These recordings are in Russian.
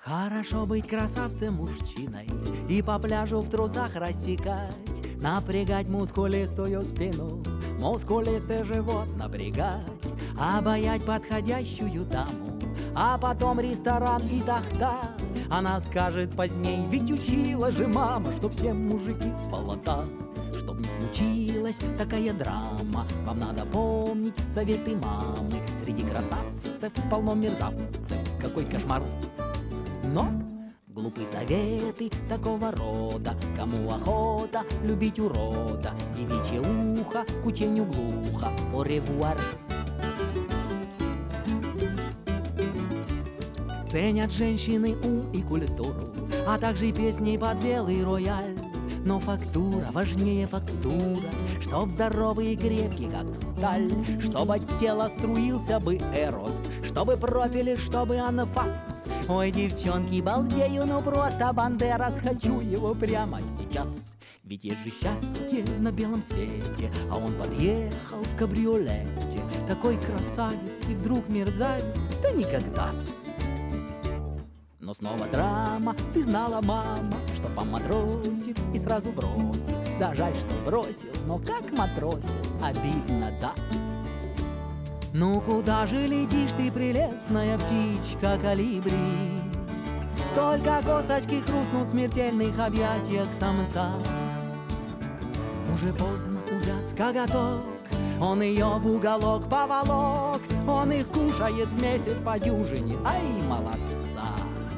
Хорошо быть красавцем-мужчиной и по пляжу в трусах рассекать, напрягать мускулистую спину, мускулистый живот напрягать, обаять подходящую даму, а потом ресторан и тахта. Она скажет поздней: ведь учила же мама, что все мужики сволота. Чтоб не случилась такая драма, вам надо помнить советы мамы. Среди красавцев полно мерзавцев, какой кошмар. Но глупые советы такого рода: кому охота любить урода, девичье ухо к учению глухо. Au revoir. Ценят женщины ум и культуру, а также песни под белый рояль. Но фактура важнее фактура, чтоб здоровый и крепкий, как сталь, чтоб от тела струился бы эрос, чтобы профили, чтобы анфас. Ой, девчонки, балдею, ну просто Бандерас, хочу его прямо сейчас. Ведь есть же счастье на белом свете, а он подъехал в кабриолете. Такой красавец и вдруг мерзавец, да никогда. Но снова драма, ты знала, мама, что поматросит и сразу бросит. Да жаль, что бросил, но как матросил, обидно, да. Ну куда же летишь ты, прелестная птичка колибри? Только косточки хрустнут в смертельных объятиях самца. Уже поздно, увяз коготок, он ее в уголок поволок, он их кушает в месяц по дюжине, ай, молодца.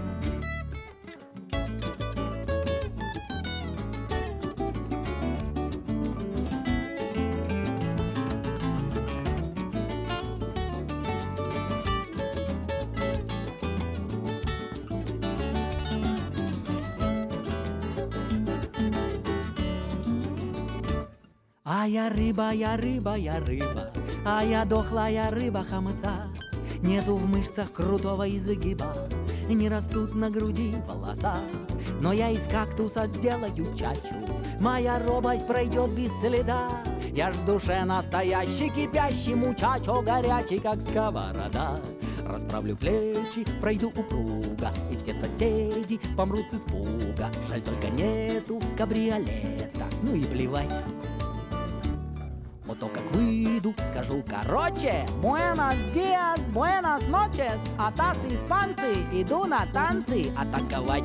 А я рыба, я рыба, я рыба, а я дохлая рыба хамса. Нету в мышцах крутого изгиба, не растут на груди волоса. Но я из кактуса сделаю чачу, моя робость пройдет без следа. Я ж в душе настоящий кипящий мучачо, горячий как сковорода. Расправлю плечи, пройду упруго, и все соседи помрут с испуга. Жаль, только нету кабриолета, ну и плевать. Вот то, как выйду, скажу короче: Буэнос диас, буэнос ночес, атас испанцы, иду на танцы атаковать.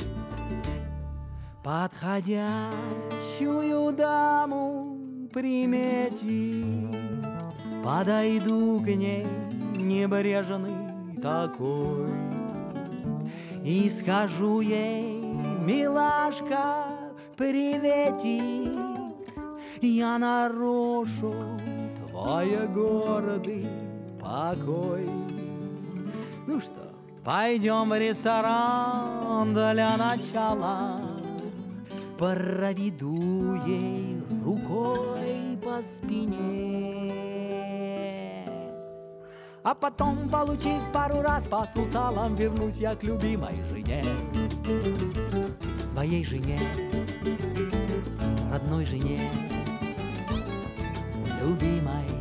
Подходящую даму примети, подойду к ней небрежный такой и скажу ей: милашка, приветик, я нарушу твой гордый покой. Ну что, пойдем в ресторан для начала, проведу ей рукой по спине, а потом, получив пару раз по сусалам, вернусь я к любимой жене. Своей жене, родной жене, любимой